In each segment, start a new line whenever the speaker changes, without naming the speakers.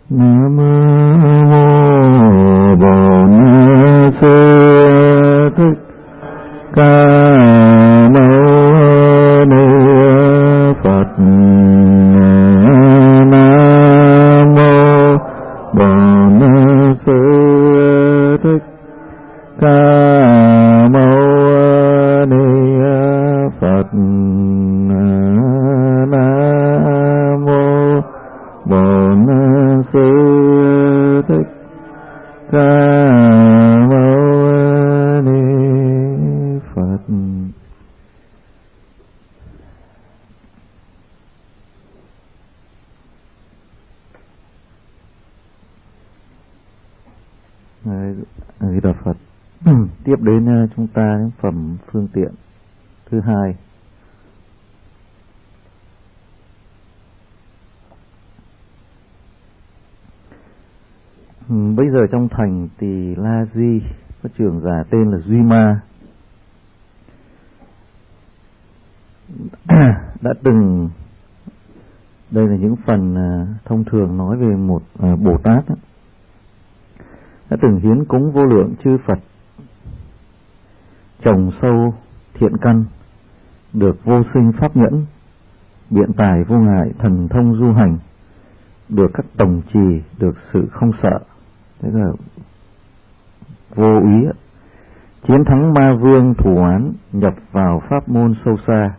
Nam mô Bổn Sư Thích Ca Mâu Ni Phật. Nam mô Bổn Sư Thích Ca Mâu Ni Phật. Nam mô Bổn Sư Thích Ca Mâu Ni Phật. Di Đà Phật. Tiếp đến chúng ta đến phẩm phương tiện thứ hai. Bây giờ trong thành Tỳ La Di có trưởng giả tên là Duy Ma đã từng, đây là những phần thông thường nói về một Bồ Tát đã từng hiến cúng vô lượng chư Phật, trồng sâu thiện căn, được vô sinh pháp nhẫn, biện tài vô ngại, thần thông du hành, được các tổng trì, được sự không sợ, thế là vô úy, chiến thắng ma vương thủ án, nhập vào pháp môn sâu xa,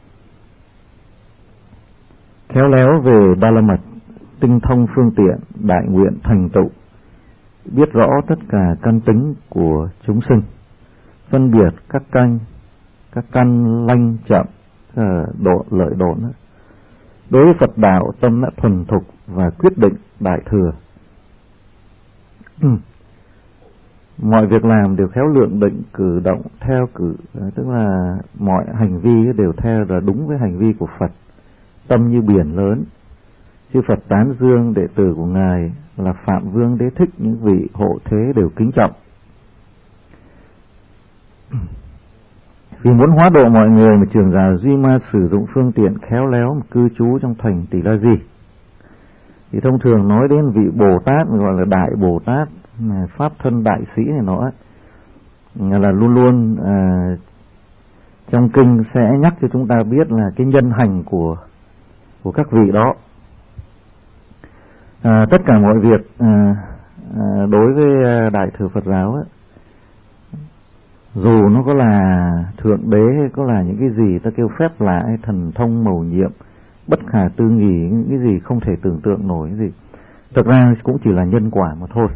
khéo léo về Ba La Mật, tinh thông phương tiện, đại nguyện thành tựu, biết rõ tất cả căn tính của chúng sinh, phân biệt các căn lanh chậm, độ lợi độn. Đối với Phật đạo tâm đã thuần thục và quyết định đại thừa. Mọi việc làm đều khéo lượng định, cử động theo tức là mọi hành vi đều theo là đúng với hành vi của Phật. Tâm như biển lớn. Chư Phật tán dương đệ tử của Ngài là Phạm Vương Đế Thích, những vị hộ thế đều kính trọng. Vì muốn hóa độ mọi người mà trưởng giả Duy Ma sử dụng phương tiện khéo léo mà cư trú trong thành Tỳ La Di. Thì thông thường nói đến vị Bồ Tát gọi là Đại Bồ Tát, Pháp thân đại sĩ này nó là luôn luôn trong kinh sẽ nhắc cho chúng ta biết là cái nhân hành của các vị đó. Tất cả mọi việc đối với Đại thừa Phật giáo ấy, dù nó có là thượng đế hay có là những cái gì ta kêu phép lạ hay thần thông mầu nhiệm, bất khả tư nghì, những cái gì không thể tưởng tượng nổi cái gì, thực ra cũng chỉ là nhân quả mà thôi.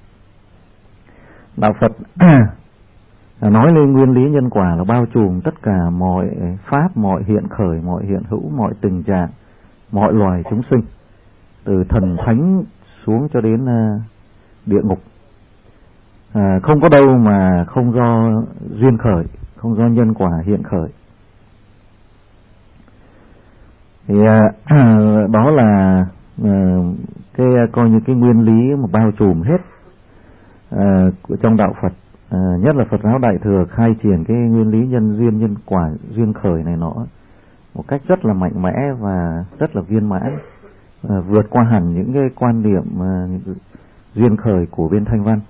Đạo Phật nói lên nguyên lý nhân quả là bao trùm tất cả mọi pháp, mọi hiện khởi, mọi hiện hữu, mọi tình trạng, mọi loài chúng sinh, từ thần thánh xuống cho đến địa ngục. Không có đâu mà không do duyên khởi, không do nhân quả hiện khởi. Thì đó là cái coi như cái nguyên lý mà bao trùm hết trong đạo Phật, nhất là Phật giáo Đại thừa khai triển cái nguyên lý nhân duyên, nhân quả, duyên khởi này nọ một cách rất là mạnh mẽ và rất là viên mãn, vượt qua hẳn những cái quan niệm duyên khởi của bên Thanh Văn.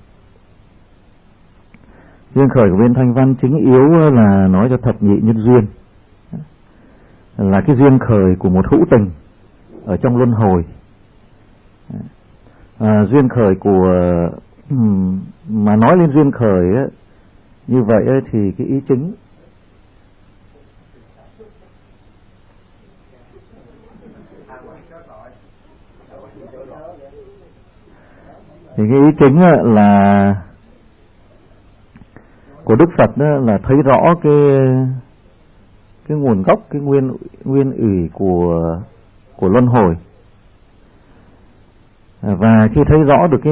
Duyên khởi của bên Thanh Văn chính yếu là nói cho thập nhị nhân duyên, là cái duyên khởi của một hữu tình ở trong luân hồi. Duyên khởi của mà nói lên duyên khởi ấy, như vậy ấy, thì cái ý chính là của Đức Phật đó, là thấy rõ cái nguồn gốc, cái nguyên ủy của luân hồi. Và khi thấy rõ được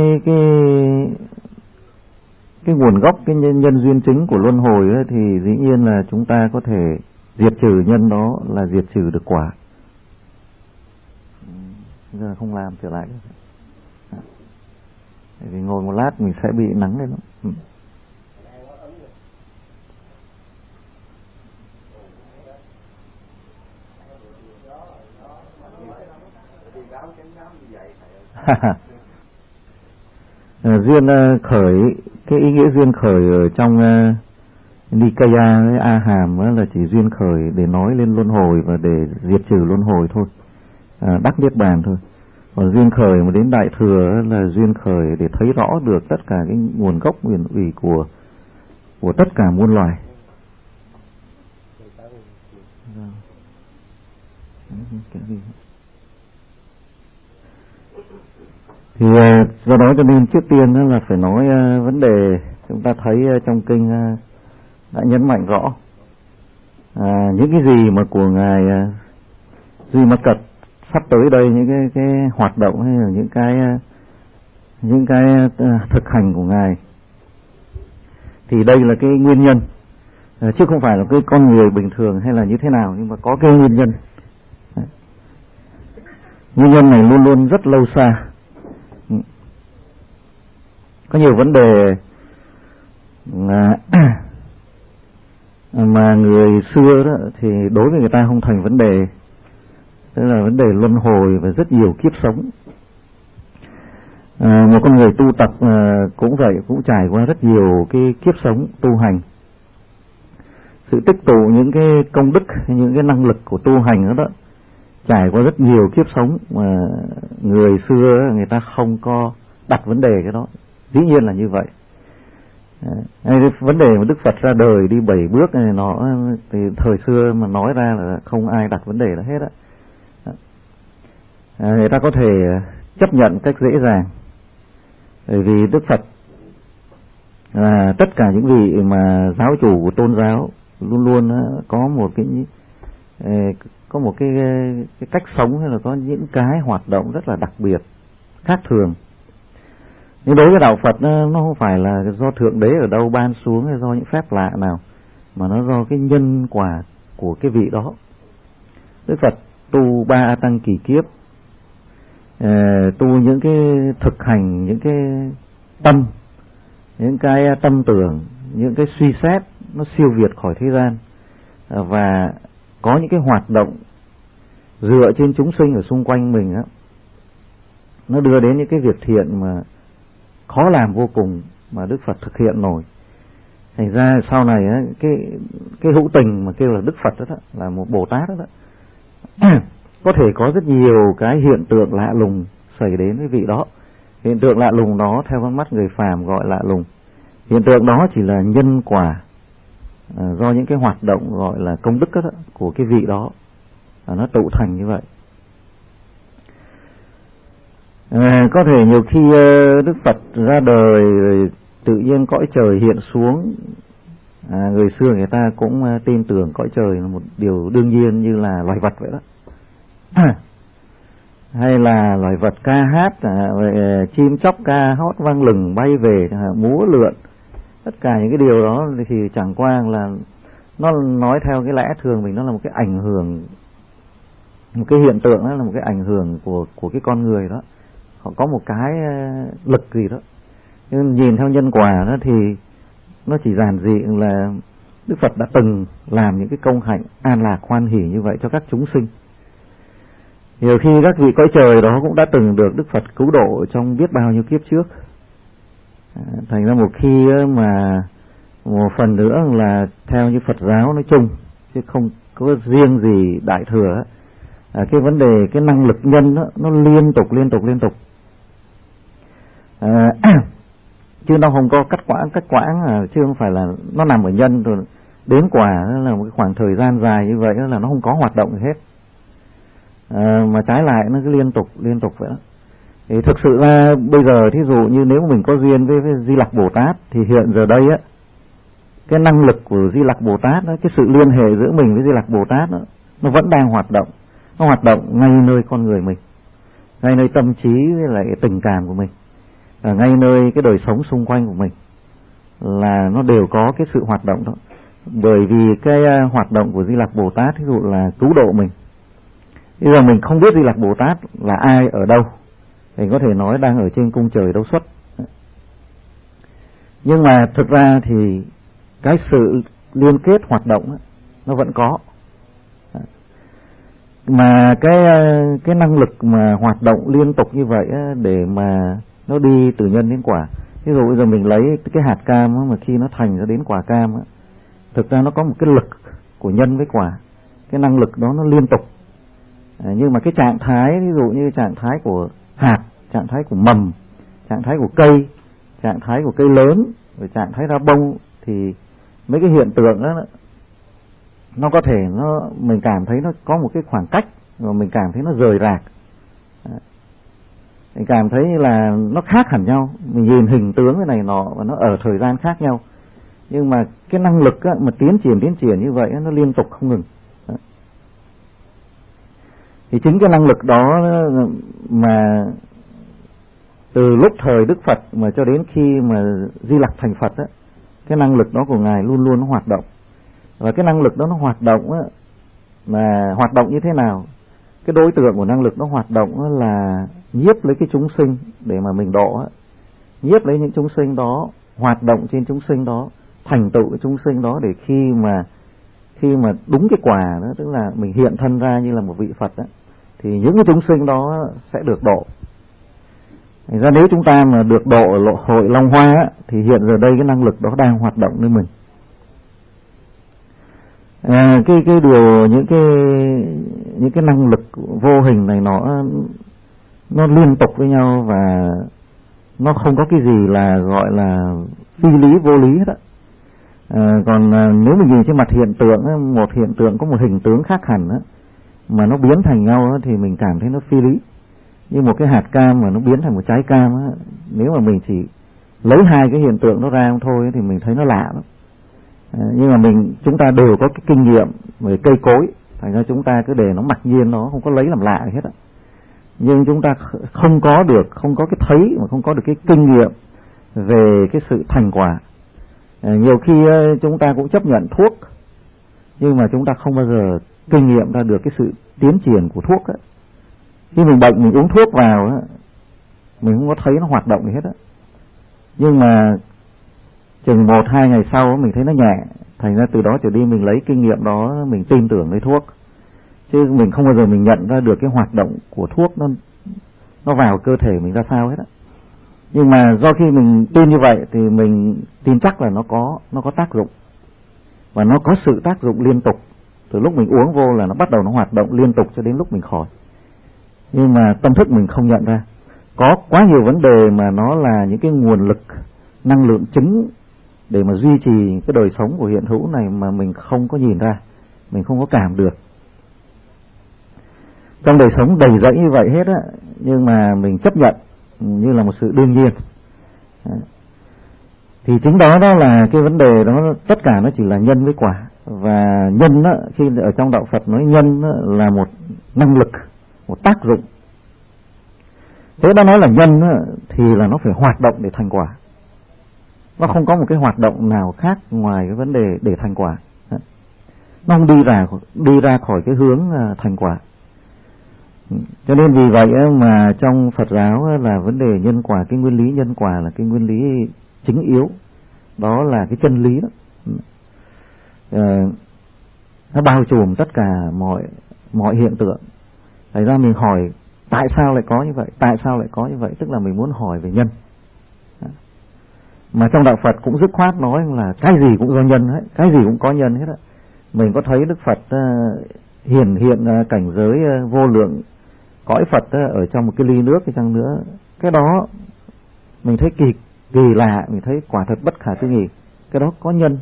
cái nguồn gốc, cái nhân duyên chính của luân hồi ấy, thì dĩ nhiên là chúng ta có thể diệt trừ nhân đó, là diệt trừ được quả. Giờ không làm trở lại. Vì ngồi một lát mình sẽ bị nắng lên đó. Duyên khởi, cái ý nghĩa duyên khởi ở trong Nikaya với A Hàm là chỉ duyên khởi để nói lên luân hồi và để diệt trừ luân hồi thôi, đắc niết bàn thôi. Còn duyên khởi mà đến Đại Thừa là duyên khởi để thấy rõ được tất cả cái nguồn gốc nguyên ủy của tất cả muôn loài. Thì do đó cho nên trước tiên là phải nói vấn đề chúng ta thấy trong kinh đã nhấn mạnh rõ những cái gì mà của ngài Duy Ma Cật sắp tới đây, những cái hoạt động hay là những cái thực hành của ngài, thì đây là cái nguyên nhân, chứ không phải là cái con người bình thường hay là như thế nào, nhưng mà có cái nguyên nhân. Nguyên nhân này luôn luôn rất lâu xa. Có nhiều vấn đề mà người xưa đó thì đối với người ta không thành vấn đề, tức là vấn đề luân hồi và rất nhiều kiếp sống. Một con người tu tập cũng vậy, cũng trải qua rất nhiều cái kiếp sống tu hành. Sự tích tụ những cái công đức, những cái năng lực của tu hành đó, trải qua rất nhiều kiếp sống mà người xưa người ta không có đặt vấn đề cái đó. Dĩ nhiên là như vậy. Vấn đề mà Đức Phật ra đời đi 7 bước này nó thì thời xưa mà nói ra là không ai đặt vấn đề đó hết á. Người ta có thể chấp nhận cách dễ dàng, bởi vì Đức Phật là tất cả những vị mà giáo chủ của tôn giáo luôn luôn có một cái cách sống hay là có những cái hoạt động rất là đặc biệt, khác thường. Nhưng đối với đạo Phật nó không phải là do Thượng Đế ở đâu ban xuống hay do những phép lạ nào, mà nó do cái nhân quả của cái vị đó. Đức Phật tu 3 A Tăng kỳ kiếp, tu những cái thực hành, những cái tâm, những cái tâm tưởng, những cái suy xét nó siêu việt khỏi thế gian, và có những cái hoạt động dựa trên chúng sinh ở xung quanh mình đó, nó đưa đến những cái việc thiện mà khó làm vô cùng mà Đức Phật thực hiện nổi. Thành ra sau này á, cái hữu tình mà kêu là Đức Phật đó, là một Bồ Tát đó, có thể có rất nhiều cái hiện tượng lạ lùng xảy đến với vị đó. Hiện tượng lạ lùng đó theo con mắt người phàm gọi lạ lùng. Hiện tượng đó chỉ là nhân quả do những cái hoạt động gọi là công đức đó, của cái vị đó, nó tụ thành như vậy. Có thể nhiều khi Đức Phật ra đời tự nhiên cõi trời hiện xuống, người xưa người ta cũng tin tưởng cõi trời là một điều đương nhiên như là loài vật vậy đó. Hay là loài vật ca hát, chim chóc ca hót vang lừng bay về, múa lượn, tất cả những cái điều đó thì chẳng qua là nó nói theo cái lẽ thường mình, nó là một cái ảnh hưởng, một cái hiện tượng, đó là một cái ảnh hưởng của cái con người đó. Họ có một cái lực gì đó, nhưng nhìn theo nhân quả đó thì nó chỉ giản dị là Đức Phật đã từng làm những cái công hạnh an lạc hoan hỷ như vậy cho các chúng sinh. Nhiều khi các vị cõi trời đó cũng đã từng được Đức Phật cứu độ trong biết bao nhiêu kiếp trước. Thành ra một khi mà một phần nữa là theo như Phật giáo nói chung, chứ không có riêng gì Đại Thừa, cái vấn đề cái năng lực nhân đó, nó liên tục chứ nó không có cắt quãng, chứ không phải là nó nằm ở nhân rồi đến quả là một cái khoảng thời gian dài như vậy là nó không có hoạt động gì hết, mà trái lại nó cứ liên tục vậy đó. Thì thực sự là bây giờ thí dụ như nếu mình có duyên với Di Lặc Bồ Tát thì hiện giờ đây á, cái năng lực của Di Lặc Bồ Tát đó, cái sự liên hệ giữa mình với Di Lặc Bồ Tát đó, nó vẫn đang hoạt động. Nó hoạt động ngay nơi con người mình, ngay nơi tâm trí với lại cái tình cảm của mình, và ngay nơi cái đời sống xung quanh của mình, là nó đều có cái sự hoạt động đó. Bởi vì cái hoạt động của Di Lặc Bồ Tát ví dụ là cứu độ mình. Bây giờ mình không biết Di Lặc Bồ Tát là ai ở đâu, thì có thể nói đang ở trên cung trời đâu xuất. Nhưng mà thực ra thì cái sự liên kết hoạt động nó vẫn có. Mà cái năng lực mà hoạt động liên tục như vậy để mà nó đi từ nhân đến quả. Ví dụ bây giờ mình lấy cái hạt cam mà khi nó thành ra đến quả cam á, thực ra nó có một cái lực của nhân với quả, cái năng lực đó nó liên tục. Nhưng mà cái trạng thái, ví dụ như trạng thái của hạt, trạng thái của mầm, trạng thái của cây, trạng thái của cây lớn, rồi trạng thái ra bông, thì mấy cái hiện tượng đó nó có thể mình cảm thấy nó có một cái khoảng cách, rồi mình cảm thấy nó rời rạc, mình cảm thấy là nó khác hẳn nhau. Mình nhìn hình tướng cái này nọ và nó ở thời gian khác nhau, nhưng mà cái năng lực á, mà tiến triển như vậy nó liên tục không ngừng. Thì chính cái năng lực đó mà từ lúc thời Đức Phật mà cho đến khi mà Di Lặc thành Phật á, cái năng lực đó của Ngài luôn luôn nó hoạt động. Và cái năng lực đó nó hoạt động á, mà hoạt động như thế nào? Cái đối tượng của năng lực nó hoạt động á là nhiếp lấy cái chúng sinh để mà mình độ á, nhiếp lấy những chúng sinh đó, hoạt động trên chúng sinh đó, thành tựu cái chúng sinh đó, để khi mà đúng cái quả đó, tức là mình hiện thân ra như là một vị Phật đó, thì những cái chúng sinh đó sẽ được độ. Thành ra nếu chúng ta mà được độ ở hội Long Hoa á, thì hiện giờ đây cái năng lực đó đang hoạt động nơi mình. Cái điều những cái năng lực vô hình này nó liên tục với nhau, và nó không có cái gì là gọi là phi lý vô lý hết á. Còn nếu mình nhìn trên mặt hiện tượng á, một hiện tượng có một hình tướng khác hẳn á, mà nó biến thành nhau á, thì mình cảm thấy nó phi lý. Như một cái hạt cam mà nó biến thành một trái cam á, nếu mà mình chỉ lấy hai cái hiện tượng đó ra thôi thì mình thấy nó lạ lắm. Nhưng mà chúng ta đều có cái kinh nghiệm về cây cối, thành ra chúng ta cứ để nó mặc nhiên, nó không có lấy làm lạ gì hết á. Nhưng chúng ta không có cái thấy mà không có được cái kinh nghiệm về cái sự thành quả. Nhiều khi chúng ta cũng chấp nhận thuốc, nhưng mà chúng ta không bao giờ kinh nghiệm ra được cái sự tiến triển của thuốc á. Khi mình bệnh mình uống thuốc vào á, mình không có thấy nó hoạt động gì hết á. Nhưng mà chừng 1-2 ngày sau mình thấy nó nhẹ, thành ra từ đó trở đi mình lấy kinh nghiệm đó, mình tin tưởng lấy thuốc, chứ mình không bao giờ mình nhận ra được cái hoạt động của thuốc nó vào cơ thể mình ra sao hết á. Nhưng mà do khi mình tin như vậy thì mình tin chắc là nó có tác dụng, và nó có sự tác dụng liên tục. Từ lúc mình uống vô là nó bắt đầu nó hoạt động liên tục cho đến lúc mình khỏi. Nhưng mà tâm thức mình không nhận ra. Có quá nhiều vấn đề mà nó là những cái nguồn lực năng lượng chính để mà duy trì cái đời sống của hiện hữu này mà mình không có nhìn ra, mình không có cảm được. Trong đời sống đầy rẫy như vậy hết á, nhưng mà mình chấp nhận như là một sự đương nhiên. Thì chính đó là cái vấn đề đó, tất cả nó chỉ là nhân với quả. Và nhân á, khi ở trong đạo Phật nói nhân á, là một năng lực, một tác dụng. Thế đã nói là nhân á, thì là nó phải hoạt động để thành quả. Nó không có một cái hoạt động nào khác ngoài cái vấn đề để thành quả. Nó không đi ra khỏi cái hướng thành quả. Cho nên vì vậy mà trong Phật giáo là vấn đề nhân quả, cái nguyên lý nhân quả là cái nguyên lý chính yếu. Đó là cái chân lý đó. Nó bao trùm tất cả mọi hiện tượng. Thành ra mình hỏi tại sao lại có như vậy? Tại sao lại có như vậy? Tức là mình muốn hỏi về nhân. Mà trong đạo Phật cũng dứt khoát nói là cái gì cũng do nhân hết, cái gì cũng có nhân hết á. Mình có thấy Đức Phật hiện cảnh giới vô lượng cõi Phật ở trong một cái ly nước cái chăng nữa, cái đó mình thấy kỳ lạ, mình thấy quả thật bất khả tư nghị. Cái đó có nhân.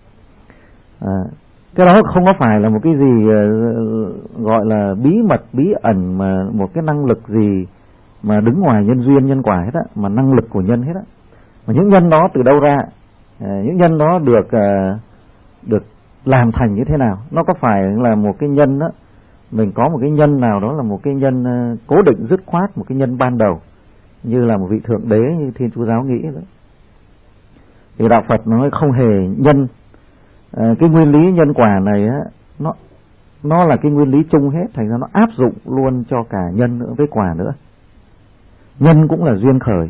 Cái đó không có phải là một cái gì gọi là bí mật, bí ẩn, mà một cái năng lực gì mà đứng ngoài nhân duyên, nhân quả hết á, mà năng lực của nhân hết á. Mà những nhân đó từ đâu ra? Những nhân đó được làm thành như thế nào? Nó có phải là một cái nhân đó, mình có một cái nhân nào đó là một cái nhân cố định dứt khoát, một cái nhân ban đầu như là một vị thượng đế như Thiên Chúa giáo nghĩ đó. Thì đạo Phật nói không hề nhân. Cái nguyên lý nhân quả này á, nó là cái nguyên lý chung hết, thành ra nó áp dụng luôn cho cả nhân nữa với quả nữa. Nhân cũng là duyên khởi.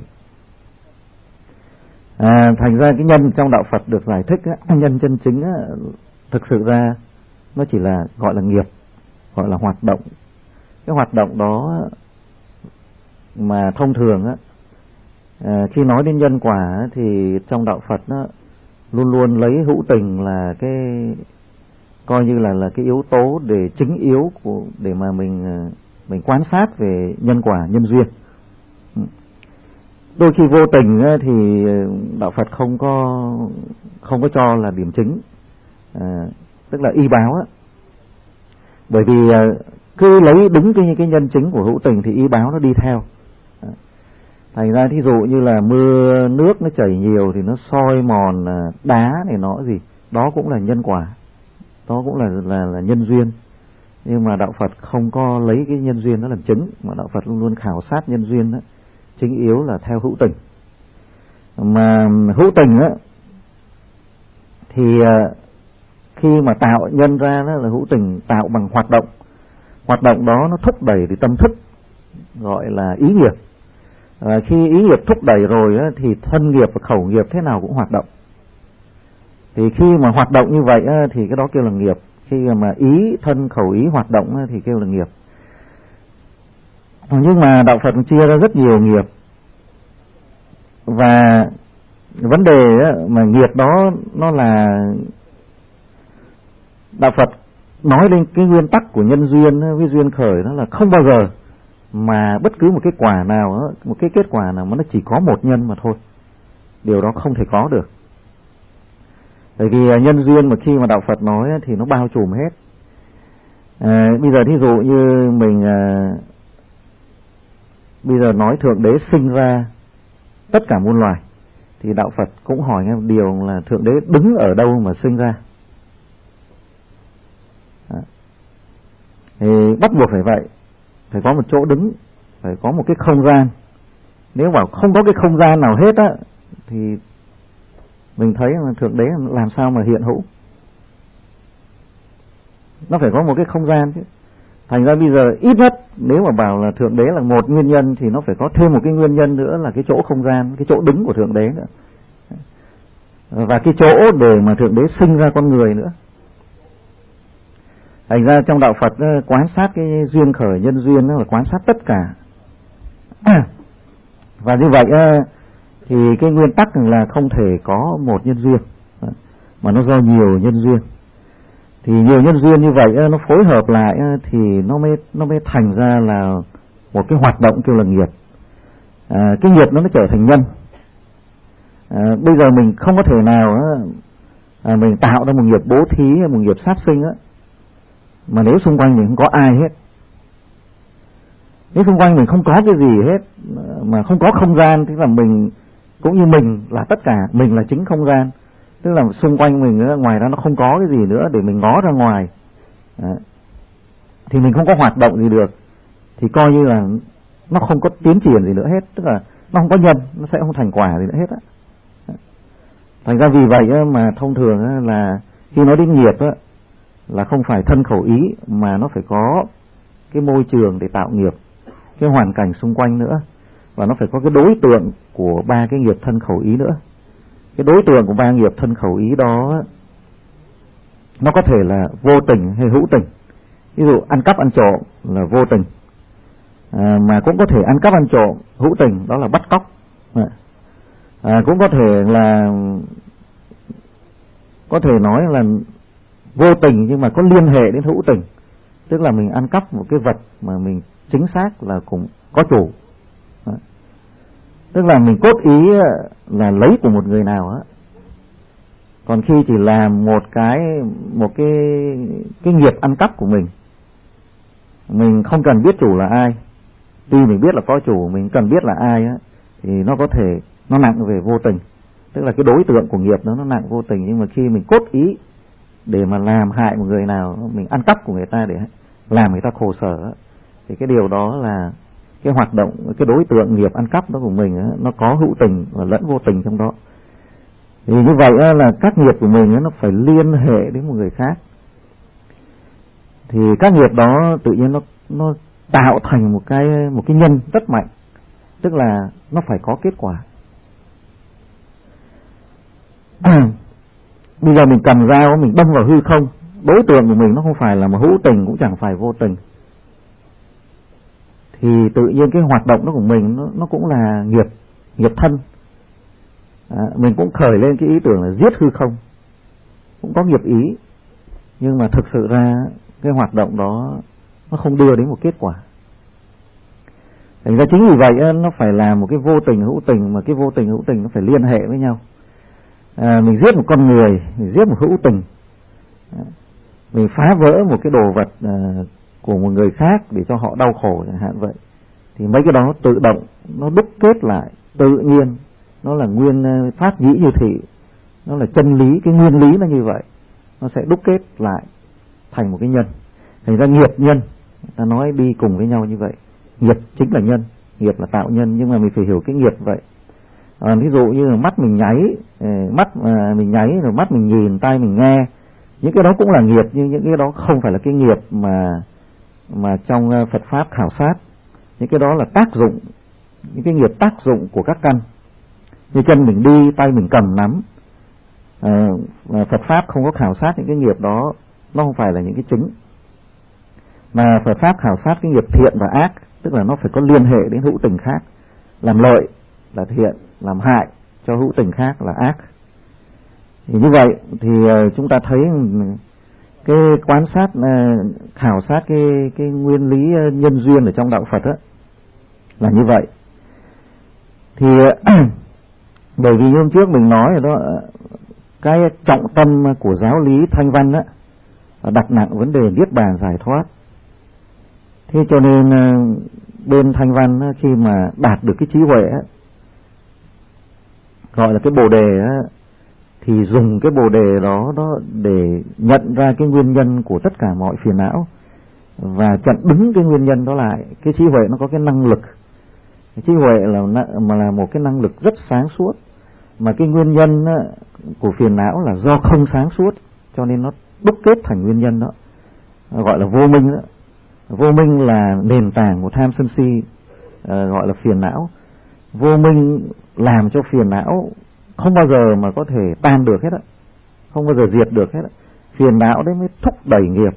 Thành ra cái nhân trong đạo Phật được giải thích á, nhân chân chính á, thực sự ra nó chỉ là gọi là nghiệp, gọi là hoạt động. Cái hoạt động đó mà thông thường á, Khi nói đến nhân quả thì trong đạo Phật nó luôn luôn lấy hữu tình là cái coi như là cái yếu tố để chính yếu để mà mình quan sát về nhân quả nhân duyên. Đôi khi vô tình thì đạo Phật không có cho là điểm chính, tức là y báo á. Bởi vì cứ lấy đúng cái nhân chính của hữu tình thì y báo nó đi theo. Thành ra thí dụ như là mưa nước nó chảy nhiều thì nó soi mòn đá này nọ gì, đó cũng là nhân quả, đó cũng là nhân duyên. Nhưng mà đạo Phật không có lấy cái nhân duyên đó làm chính, mà đạo Phật luôn luôn khảo sát nhân duyên đó, chính yếu là theo hữu tình. Mà hữu tình á thì khi mà tạo nhân ra đó là hữu tình tạo bằng hoạt động. Hoạt động đó nó thúc đẩy thì tâm thức, gọi là ý nghiệp. Khi ý nghiệp thúc đẩy rồi á, thì thân nghiệp và khẩu nghiệp thế nào cũng hoạt động. Thì khi mà hoạt động như vậy á, thì cái đó kêu là nghiệp. Khi mà ý thân khẩu ý hoạt động á, thì kêu là nghiệp. Nhưng mà đạo Phật chia ra rất nhiều nghiệp. Và vấn đề á, mà nghiệp đó nó là đạo Phật nói lên cái nguyên tắc của nhân duyên, cái duyên khởi đó là không bao giờ mà bất cứ một cái quả nào, một cái kết quả nào mà nó chỉ có một nhân mà thôi. Điều đó không thể có được. Bởi vì nhân duyên mà khi mà đạo Phật nói thì nó bao trùm hết. Bây giờ thí dụ như mình bây giờ nói Thượng Đế sinh ra tất cả muôn loài, thì đạo Phật cũng hỏi một điều là Thượng Đế đứng ở đâu mà sinh ra. Thì bắt buộc phải vậy, phải có một chỗ đứng, phải có một cái không gian. Nếu bảo không có cái không gian nào hết á thì mình thấy là Thượng Đế làm sao mà hiện hữu. Nó phải có một cái không gian chứ. Thành ra bây giờ ít nhất nếu mà bảo là Thượng Đế là một nguyên nhân thì nó phải có thêm một cái nguyên nhân nữa là cái chỗ không gian, cái chỗ đứng của Thượng Đế nữa. Và cái chỗ để mà Thượng Đế sinh ra con người nữa. Thành ra trong đạo Phật quán sát cái duyên khởi nhân duyên là quán sát tất cả. Và như vậy thì cái nguyên tắc là không thể có một nhân duyên, mà nó do nhiều nhân duyên. Thì nhiều nhân duyên như vậy nó phối hợp lại thì nó mới thành ra là một cái hoạt động kêu là nghiệp. Cái nghiệp nó trở thành nhân. Bây giờ mình không có thể nào mình tạo ra một nghiệp bố thí, một nghiệp sát sinh mà nếu xung quanh mình không có ai hết, nếu xung quanh mình không có cái gì hết, mà không có không gian, tức là mình cũng như mình là tất cả, mình là chính không gian, tức là xung quanh mình ngoài ra nó không có cái gì nữa để mình ngó ra ngoài. Thì mình không có hoạt động gì được, thì coi như là nó không có tiến triển gì nữa hết, tức là nó không có nhân, nó sẽ không thành quả gì nữa hết á. Thành ra vì vậy mà thông thường là khi nói đến nghiệp là không phải thân khẩu ý, mà nó phải có cái môi trường để tạo nghiệp, cái hoàn cảnh xung quanh nữa, và nó phải có cái đối tượng của ba cái nghiệp thân khẩu ý nữa. Cái đối tượng của ba nghiệp thân khẩu ý đó nó có thể là vô tình hay hữu tình. Ví dụ ăn cắp ăn trộm là vô tình, mà cũng có thể ăn cắp ăn trộm hữu tình, đó là bắt cóc. Cũng có thể là có thể nói là vô tình nhưng mà có liên hệ đến hữu tình, tức là mình ăn cắp một cái vật mà mình chính xác là cũng có chủ. Tức là mình cốt ý là lấy của một người nào á, còn khi chỉ làm một cái nghiệp ăn cắp của mình không cần biết chủ là ai. Tuy mình biết là có chủ, mình cần biết là ai á, thì nó có thể nó nặng về vô tình, tức là cái đối tượng của nghiệp nó nặng vô tình. Nhưng mà khi mình cốt ý để mà làm hại một người nào, mình ăn cắp của người ta để làm người ta khổ sở, thì cái điều đó là cái hoạt động, cái đối tượng nghiệp ăn cắp đó của mình nó có hữu tình và lẫn vô tình trong đó. Thì như vậy là các nghiệp của mình nó phải liên hệ đến một người khác, thì các nghiệp đó tự nhiên nó tạo thành một cái nhân rất mạnh, tức là nó phải có kết quả. Bây giờ mình cầm dao mình đâm vào hư không, đối tượng của mình nó không phải là một hữu tình cũng chẳng phải vô tình, thì tự nhiên cái hoạt động đó của mình nó cũng là nghiệp, nghiệp thân. Mình cũng khởi lên cái ý tưởng là giết hư không, cũng có nghiệp ý, nhưng mà thực sự ra cái hoạt động đó nó không đưa đến một kết quả. Thành ra chính vì vậy nó phải là một cái vô tình hữu tình, mà cái vô tình hữu tình nó phải liên hệ với nhau. Mình giết một con người, mình giết một hữu tình, mình phá vỡ một cái đồ vật của một người khác để cho họ đau khổ chẳng hạn vậy, thì mấy cái đó tự động nó đúc kết lại tự nhiên, nó là nguyên pháp dĩ như thị, nó là chân lý, cái nguyên lý nó như vậy, nó sẽ đúc kết lại thành một cái nhân. Thành ra nghiệp nhân ta nói đi cùng với nhau như vậy. Nghiệp chính là nhân, nghiệp là tạo nhân, nhưng mà mình phải hiểu cái nghiệp vậy. Ví dụ như là mắt mình nháy, mình nháy rồi mắt mình nhìn, tai mình nghe, những cái đó cũng là nghiệp, nhưng những cái đó không phải là cái nghiệp mà trong Phật pháp khảo sát. Những cái đó là tác dụng, những cái nghiệp tác dụng của các căn. Như chân mình đi, tay mình cầm nắm, Phật pháp không có khảo sát những cái nghiệp đó, nó không phải là những cái chính. Mà Phật pháp khảo sát cái nghiệp thiện và ác, tức là nó phải có liên hệ đến hữu tình khác. Làm lợi là thiện, làm hại cho hữu tình khác là ác. Thì như vậy thì chúng ta thấy cái quan sát, khảo sát cái nguyên lý nhân duyên ở trong đạo Phật đó, là như vậy. Thì bởi vì hôm trước mình nói rồi đó, cái trọng tâm của giáo lý Thanh Văn đó đặt nặng vấn đề niết bàn giải thoát. Thế cho nên bên Thanh Văn khi mà đạt được cái trí huệ gọi là cái bồ đề thì dùng cái bồ đề đó để nhận ra cái nguyên nhân của tất cả mọi phiền não và chặn đứng cái nguyên nhân đó lại. Cái trí huệ nó có cái năng lực, cái trí huệ là một cái năng lực rất sáng suốt, mà cái nguyên nhân của phiền não là do không sáng suốt, cho nên nó đúc kết thành nguyên nhân đó, gọi là vô minh đó. Vô minh là nền tảng của tham sân si, gọi là phiền não. Vô minh làm cho phiền não không bao giờ mà có thể tan được hết á, không bao giờ diệt được hết á. Phiền não đấy mới thúc đẩy nghiệp,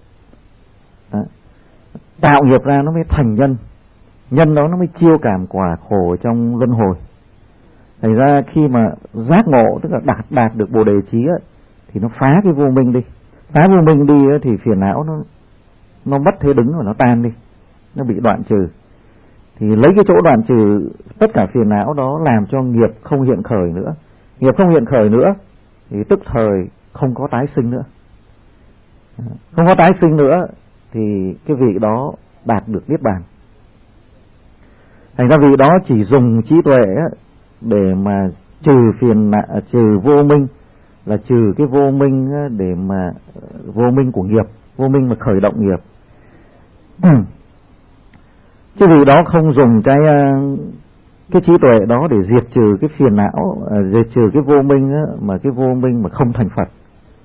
tạo nghiệp ra nó mới thành nhân, nhân đó nó mới chiêu cảm quả khổ trong luân hồi. Thành ra khi mà giác ngộ, tức là đạt được bồ đề trí á, thì nó phá cái vô minh đi. Phá vô minh đi á, thì phiền não nó mất thế đứng và nó tan đi, nó bị đoạn trừ. Thì lấy cái chỗ đoạn trừ tất cả phiền não đó làm cho nghiệp không hiện khởi nữa. Nghiệp không hiện khởi nữa thì tức thời không có tái sinh nữa. Không có tái sinh nữa thì cái vị đó đạt được niết bàn. Thành ra vị đó chỉ dùng trí tuệ để mà trừ vô minh, là trừ cái vô minh để mà vô minh của nghiệp, vô minh mà khởi động nghiệp. Chứ vì đó không dùng cái trí tuệ đó để diệt trừ cái phiền não, diệt trừ cái vô minh mà cái vô minh mà không thành Phật.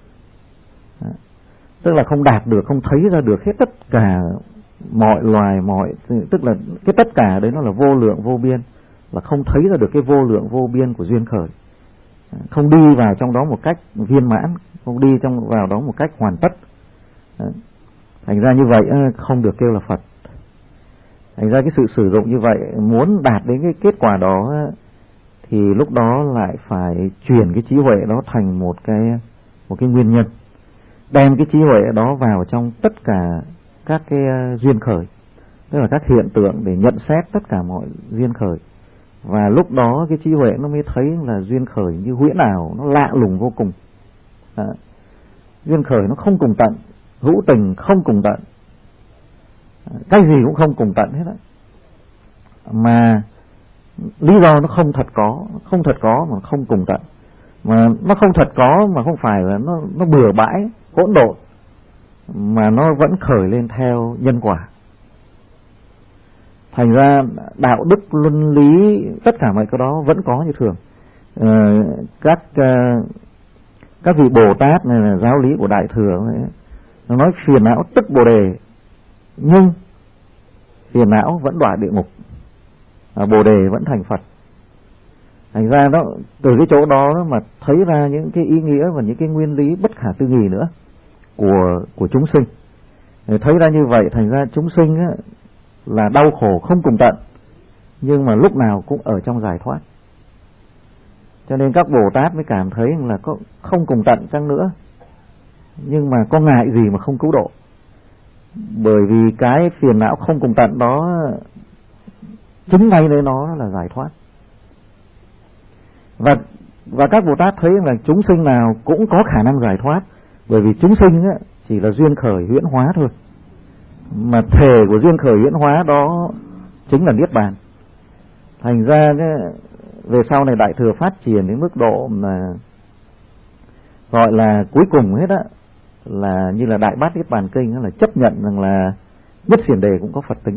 Tức là không đạt được, không thấy ra được hết tất cả mọi loài, tức là cái tất cả đấy nó là vô lượng vô biên, là không thấy ra được cái vô lượng vô biên của duyên khởi, không đi vào trong đó một cách viên mãn, không đi vào đó một cách hoàn tất. Thành ra như vậy không được kêu là Phật. Thành ra cái sự sử dụng như vậy, muốn đạt đến cái kết quả đó thì lúc đó lại phải chuyển cái trí huệ đó thành một cái nguyên nhân, đem cái trí huệ đó vào trong tất cả các cái duyên khởi, tức là các hiện tượng, để nhận xét tất cả mọi duyên khởi. Và lúc đó cái trí huệ nó mới thấy là duyên khởi như huyễn ảo, nó lạ lùng vô cùng. Duyên khởi nó không cùng tận, hữu tình không cùng tận, cái gì cũng không cùng tận hết á. Mà lý do nó không thật có mà không cùng tận. Mà nó không thật có mà không phải là nó bừa bãi, hỗn độn, mà nó vẫn khởi lên theo nhân quả. Thành ra đạo đức, luân lý, tất cả mọi cái đó vẫn có như thường. Các vị Bồ Tát này là giáo lý của Đại Thừa ấy, nó nói phiền não tức Bồ Đề, nhưng phiền não vẫn đọa địa ngục, Bồ Đề vẫn thành Phật. Thành ra đó, từ cái chỗ đó mà thấy ra những cái ý nghĩa và những cái nguyên lý bất khả tư nghị nữa của chúng sinh. Thấy ra như vậy, thành ra chúng sinh là đau khổ không cùng tận, nhưng mà lúc nào cũng ở trong giải thoát. Cho nên các Bồ Tát mới cảm thấy là không cùng tận chăng nữa, nhưng mà có ngại gì mà không cứu độ. Bởi vì cái phiền não không cùng tận đó chính ngay đấy nó là giải thoát. Và các Bồ Tát thấy là chúng sinh nào cũng có khả năng giải thoát, bởi vì chúng sinh chỉ là duyên khởi huyễn hóa thôi, mà thể của duyên khởi huyễn hóa đó chính là Niết Bàn. Thành ra về sau này Đại Thừa phát triển đến mức độ mà gọi là cuối cùng hết á, là như là Đại Bát Niết Bàn Kinh là chấp nhận rằng là nhất xiển đề cũng có Phật tính.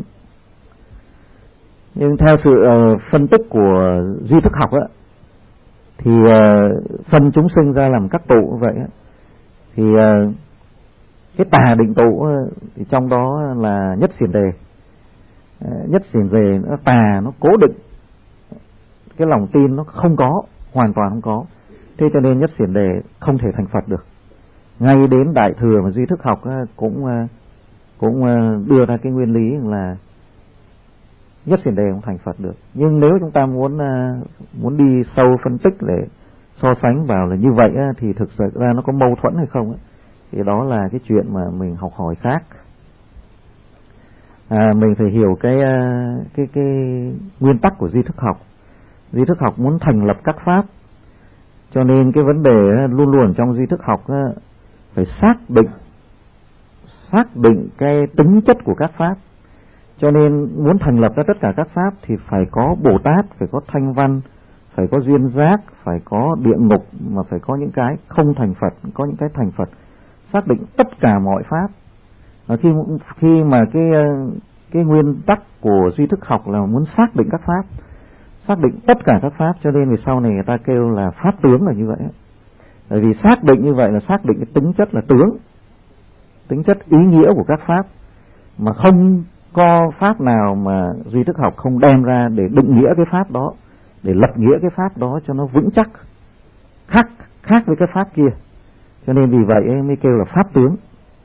Nhưng theo sự phân tích của duy thức học á, thì phân chúng sinh ra làm các tụ như vậy á, thì cái tà định tụ thì trong đó là nhất xiển đề. Nhất xiển đề nó tà, nó cố định, cái lòng tin nó không có, hoàn toàn không có. Thế cho nên nhất xiển đề không thể thành Phật được. Ngay đến Đại Thừa và duy thức học cũng đưa ra cái nguyên lý là nhất xiển đề không thành Phật được. Nhưng nếu chúng ta muốn đi sâu phân tích để so sánh vào là như vậy thì thực sự ra nó có mâu thuẫn hay không thì đó là cái chuyện mà mình học hỏi khác. Mình phải hiểu cái nguyên tắc của duy thức học. Duy thức học muốn thành lập các pháp, cho nên cái vấn đề luôn luôn trong duy thức học phải xác định cái tính chất của các pháp. Cho nên muốn thành lập ra tất cả các pháp thì phải có Bồ Tát, phải có Thanh Văn, phải có duyên giác, phải có địa ngục, mà phải có những cái không thành Phật, có những cái thành Phật. Xác định tất cả mọi pháp. Khi mà cái nguyên tắc của duy thức học là muốn xác định các pháp, xác định tất cả các pháp, cho nên vì sau này người ta kêu là pháp tướng là như vậy. Bởi vì xác định như vậy là xác định cái tính chất là tướng, tính chất ý nghĩa của các pháp, mà không có pháp nào mà duy thức học không đem ra để định nghĩa cái pháp đó, để lập nghĩa cái pháp đó cho nó vững chắc, khác với cái pháp kia. Cho nên vì vậy mới kêu là pháp tướng.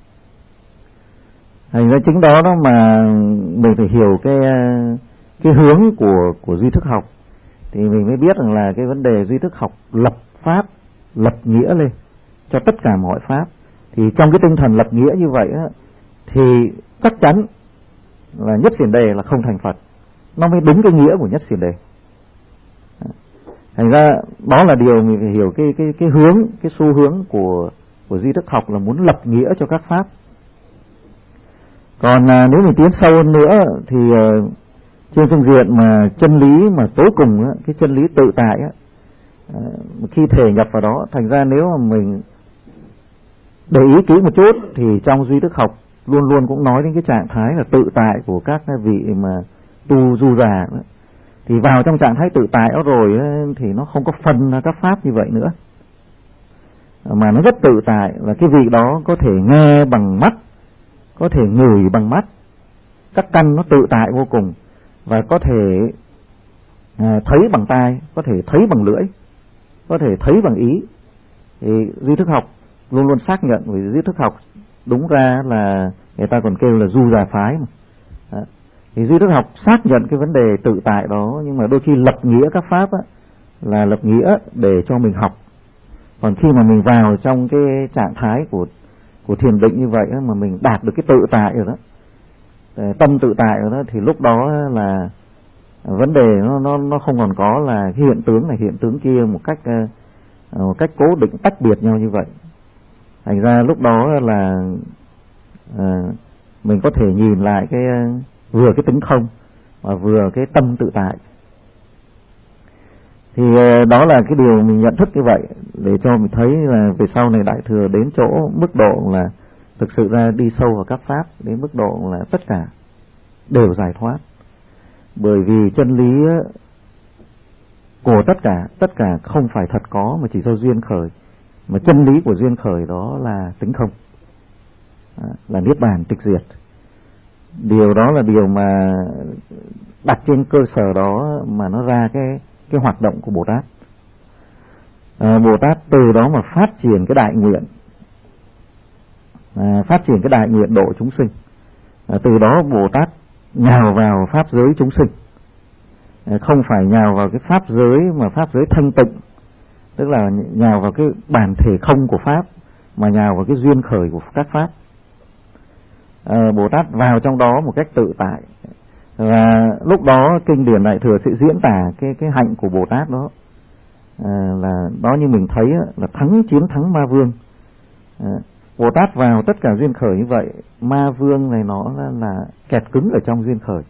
Thành ra chính đó mà mình phải hiểu cái hướng của duy thức học thì mình mới biết rằng là cái vấn đề duy thức học lập pháp, lập nghĩa lên cho tất cả mọi pháp. Thì trong cái tinh thần lập nghĩa như vậy thì chắc chắn là nhất xiển đề là không thành Phật, nó mới đúng cái nghĩa của nhất xiển đề. Thành ra đó là điều mình phải hiểu cái hướng, cái xu hướng của duy thức học là muốn lập nghĩa cho các pháp. Còn nếu mình tiến sâu hơn nữa thì trên phương diện mà chân lý mà tối cùng cái chân lý tự tại khi thể nhập vào đó, thành ra nếu mà mình để ý kỹ một chút thì trong duy thức học luôn luôn cũng nói đến cái trạng thái là tự tại của các vị mà tu du già. Thì vào trong trạng thái tự tại đó rồi thì nó không có phân ra các pháp như vậy nữa, mà nó rất tự tại, là cái vị đó có thể nghe bằng mắt, có thể ngửi bằng mắt, các căn nó tự tại vô cùng, và có thể thấy bằng tai, có thể thấy bằng lưỡi, có thể thấy bằng ý. Thì duy thức học luôn luôn xác nhận, vì duy thức học đúng ra là người ta còn kêu là du già phái mà. Đó. Thì duy thức học xác nhận cái vấn đề tự tại đó, nhưng mà đôi khi lập nghĩa các pháp là lập nghĩa để cho mình học. Còn khi mà mình vào trong cái trạng thái của thiền định như vậy mà mình đạt được cái tự tại rồi đó, tâm tự tại rồi đó, thì lúc đó là vấn đề nó không còn có là cái hiện tướng này hiện tướng kia một cách cố định tách biệt nhau như vậy. Thành ra lúc đó là mình có thể nhìn lại vừa cái tính không và vừa cái tâm tự tại. Thì đó là cái điều mình nhận thức như vậy, để cho mình thấy là về sau này Đại Thừa đến chỗ mức độ là thực sự ra đi sâu vào các pháp, đến mức độ là tất cả đều giải thoát. Bởi vì chân lý của tất cả không phải thật có, mà chỉ do duyên khởi. Mà chân lý của duyên khởi đó là tính không, là niết bàn tịch diệt. Điều đó là điều mà đặt trên cơ sở đó mà nó ra cái hoạt động của Bồ Tát. Bồ Tát từ đó mà phát triển cái đại nguyện, phát triển cái đại nguyện độ chúng sinh. Từ đó Bồ Tát nhào vào pháp giới chúng sinh. không phải nhào vào cái pháp giới mà pháp giới thanh tịnh, tức là nhào vào cái bản thể không của pháp, mà nhào vào cái duyên khởi của các pháp. Bồ Tát vào trong đó một cách tự tại, và lúc đó kinh điển Đại Thừa sẽ diễn tả cái hạnh của Bồ Tát đó, là đó như mình thấy là chiến thắng ma vương. Bồ Tát vào tất cả duyên khởi như vậy, ma vương này nó là kẹt cứng ở trong duyên khởi.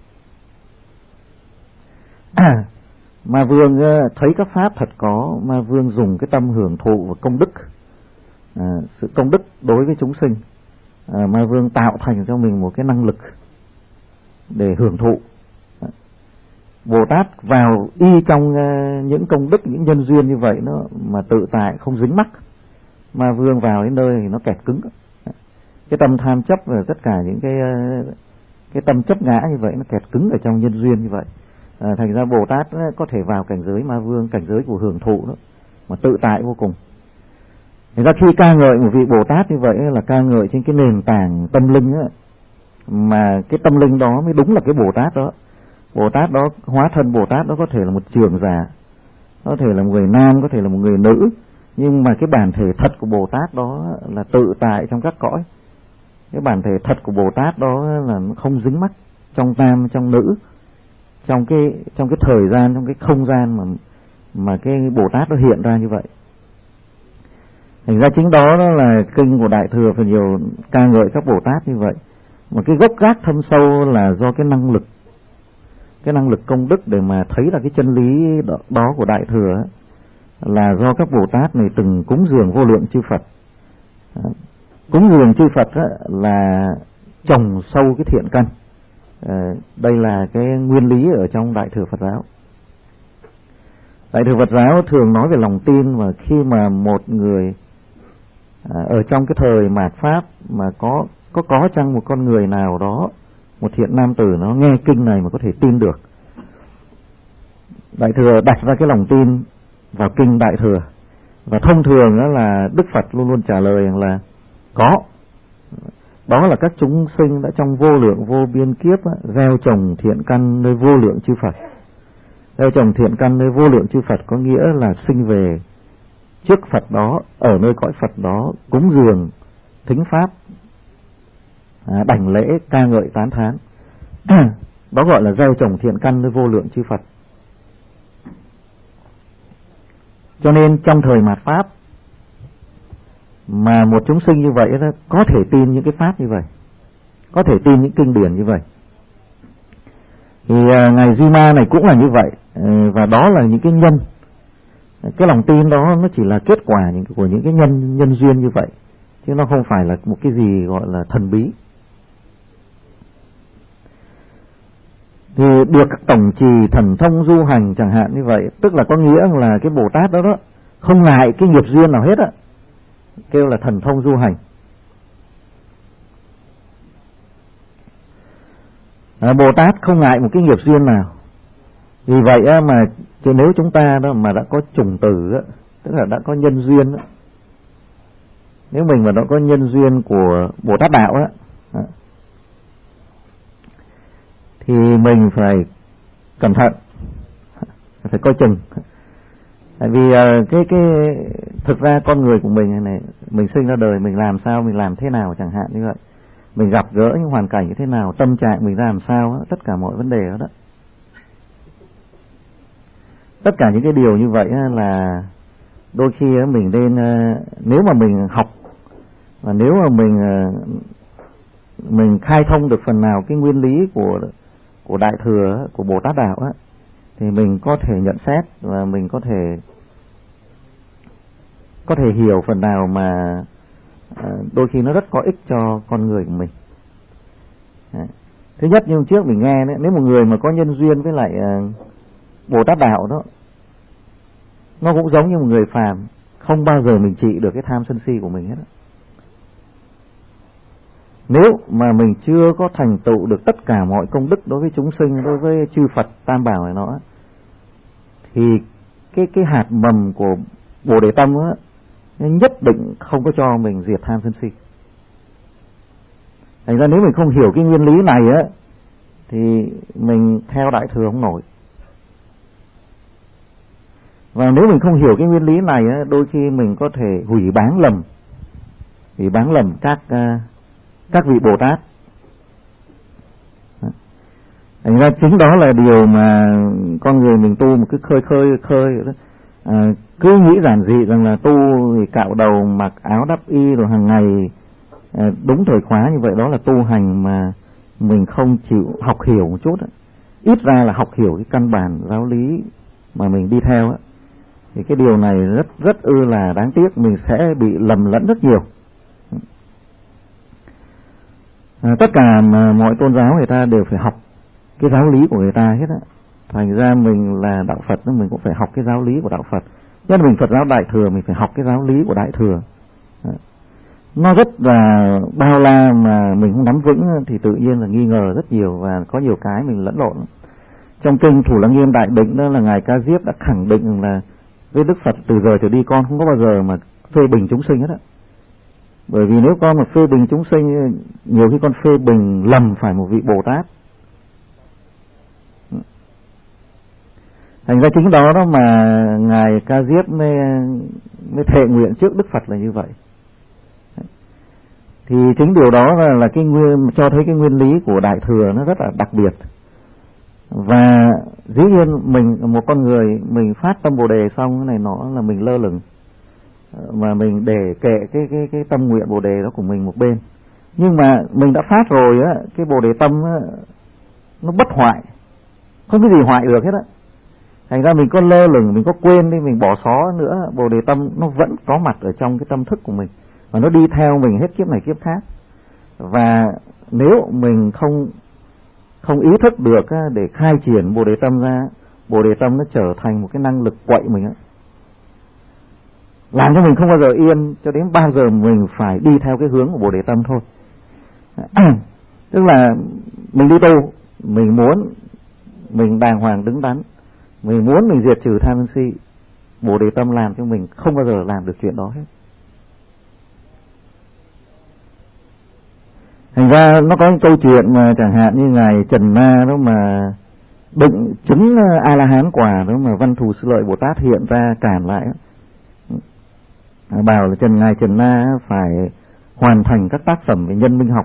Ma vương thấy các pháp thật có, ma vương dùng cái tâm hưởng thụ và công đức, sự công đức đối với chúng sinh. Ma vương tạo thành cho mình một cái năng lực để hưởng thụ. Bồ Tát vào y trong những công đức, những nhân duyên như vậy nó mà tự tại, không dính mắc. Ma vương vào đến nơi thì nó kẹt cứng. Cái tâm tham chấp và tất cả những cái tâm chấp ngã như vậy nó kẹt cứng ở trong nhân duyên như vậy. Thành ra Bồ Tát có thể vào cảnh giới ma vương, cảnh giới của hưởng thụ đó, mà tự tại vô cùng. Thành ra khi ca ngợi một vị Bồ Tát như vậy là ca ngợi trên cái nền tảng tâm linh đó, mà cái tâm linh đó mới đúng là cái Bồ Tát đó. Bồ Tát đó, hóa thân Bồ Tát đó có thể là một trưởng giả, có thể là một người nam, có thể là một người nữ, nhưng mà cái bản thể thật của Bồ Tát đó là tự tại trong các cõi. Cái bản thể thật của Bồ Tát đó là nó không dính mắc trong nam, trong nữ, trong cái thời gian, trong cái không gian mà cái Bồ Tát nó hiện ra như vậy. Thành ra chính đó là kinh của Đại Thừa phần nhiều ca ngợi các Bồ Tát như vậy. Mà cái gốc gác thâm sâu là do cái năng lực công đức để mà thấy là cái chân lý đó của Đại Thừa, là do các Bồ Tát này từng cúng dường vô lượng chư Phật. Cúng dường chư Phật là trồng sâu cái thiện căn. Đây là cái nguyên lý ở trong Đại Thừa Phật giáo. Đại Thừa Phật giáo thường nói về lòng tin, và khi mà một người ở trong cái thời mạt Pháp mà có chăng một con người nào đó, một thiện nam tử nó nghe kinh này mà có thể tin được, Đại Thừa đặt ra cái lòng tin vào kinh Đại Thừa. Và thông thường đó là Đức Phật luôn luôn trả lời rằng là có. Đó là các chúng sinh đã trong vô lượng vô biên kiếp gieo trồng thiện căn nơi vô lượng chư Phật. Gieo trồng thiện căn nơi vô lượng chư Phật có nghĩa là sinh về trước Phật đó, ở nơi cõi Phật đó, cúng dường, thính pháp, đảnh lễ, ca ngợi, tán thán. Đó gọi là gieo trồng thiện căn nơi vô lượng chư Phật. Cho nên trong thời mạt Pháp mà một chúng sinh như vậy đó, có thể tin những cái pháp như vậy, có thể tin những kinh điển như vậy, thì ngài Duy Ma này cũng là như vậy. Và đó là những cái nhân, cái lòng tin đó nó chỉ là kết quả của những cái nhân duyên như vậy, chứ nó không phải là một cái gì gọi là thần bí. Thì được tổng trì thần thông du hành chẳng hạn như vậy, tức là có nghĩa là cái Bồ Tát đó không ngại cái nghiệp duyên nào hết á, kêu là thần thông du hành. Bồ Tát không ngại một cái nghiệp duyên nào. Vì vậy mà nếu chúng ta đó mà đã có chủng tử, tức là đã có nhân duyên, nếu mình mà đã có nhân duyên của Bồ Tát đạo thì mình phải cẩn thận, phải coi chừng. Tại vì cái thực ra con người của mình này, mình sinh ra đời mình làm sao, mình làm thế nào chẳng hạn như vậy, mình gặp gỡ những hoàn cảnh như thế nào, tâm trạng mình ra làm sao, tất cả mọi vấn đề đó. Tất cả những cái điều như vậy là đôi khi mình nên, nếu mà mình học và nếu mà mình khai thông được phần nào cái nguyên lý của Đại Thừa, của Bồ Tát đạo thì mình có thể nhận xét và mình có thể hiểu phần nào mà đôi khi nó rất có ích cho con người của mình. Thứ nhất, như trước mình nghe đấy, nếu một người mà có nhân duyên với lại Bồ Tát đạo đó, nó cũng giống như một người phàm, không bao giờ mình trị được cái tham sân si của mình hết. Nếu mà mình chưa có thành tựu được tất cả mọi công đức đối với chúng sinh, đối với chư Phật Tam Bảo này nó, thì cái hạt mầm của Bồ Đề Tâm á, nhất định không có cho mình diệt tham sân si. Thành ra nếu mình không hiểu cái nguyên lý này á, thì mình theo Đại Thừa không nổi. Và nếu mình không hiểu cái nguyên lý này á, đôi khi mình có thể hủy báng lầm các vị Bồ Tát. Thành ra chính đó là điều mà con người mình tu một cái khơi đó. Cứ nghĩ giản dị rằng là tu thì cạo đầu mặc áo đắp y rồi hàng ngày đúng thời khóa như vậy, đó là tu hành mà mình không chịu học hiểu một chút. Ít ra là học hiểu cái căn bản giáo lý mà mình đi theo. Thì cái điều này rất là đáng tiếc, mình sẽ bị lầm lẫn rất nhiều. Tất cả mọi tôn giáo người ta đều phải học cái giáo lý của người ta hết á. Thành ra mình là đạo Phật mình cũng phải học cái giáo lý của đạo Phật. Nhất là mình Phật giáo Đại Thừa, mình phải học cái giáo lý của Đại Thừa. Nó rất là bao la mà mình không nắm vững thì tự nhiên là nghi ngờ rất nhiều, và có nhiều cái mình lẫn lộn. Trong kinh Thủ Lăng Nghiêm Đại Định đó là Ngài Ca Diếp đã khẳng định là với Đức Phật từ giờ trở đi con không có bao giờ mà phê bình chúng sinh hết á. Bởi vì nếu con mà phê bình chúng sinh, nhiều khi con phê bình lầm phải một vị Bồ Tát. Thành ra chính đó mà Ngài Ca Diếp mới thệ nguyện trước Đức Phật là như vậy. Thì chính điều đó là cái cho thấy cái nguyên lý của Đại Thừa nó rất là đặc biệt. Và dĩ nhiên mình một con người mình phát tâm Bồ Đề xong cái này nó là mình lơ lửng, mà mình để kệ cái tâm nguyện Bồ Đề đó của mình một bên. Nhưng mà mình đã phát rồi á, cái Bồ Đề tâm á, nó bất hoại, không cái gì hoại được hết á. Thành ra mình có lơ lửng, mình có quên đi, mình bỏ xó nữa, Bồ Đề tâm nó vẫn có mặt ở trong cái tâm thức của mình, và nó đi theo mình hết kiếp này kiếp khác. Và nếu mình không ý thức được để khai triển Bồ Đề tâm ra, Bồ Đề tâm nó trở thành một cái năng lực quậy mình á, làm cho mình không bao giờ yên, cho đến bao giờ mình phải đi theo cái hướng của Bồ Đề tâm thôi. Tức là mình đi tu, mình muốn mình đàng hoàng đứng đắn, mình muốn mình diệt trừ tham sân si, Bồ Đề tâm làm cho mình không bao giờ làm được chuyện đó hết. Thành ra nó có một câu chuyện mà chẳng hạn như Ngài Trần Na đó mà định chứng A-la-hán quả đó, mà Văn Thù Sư Lợi Bồ Tát hiện ra cản lại, bảo là Ngài Trần Na phải hoàn thành các tác phẩm về nhân minh học,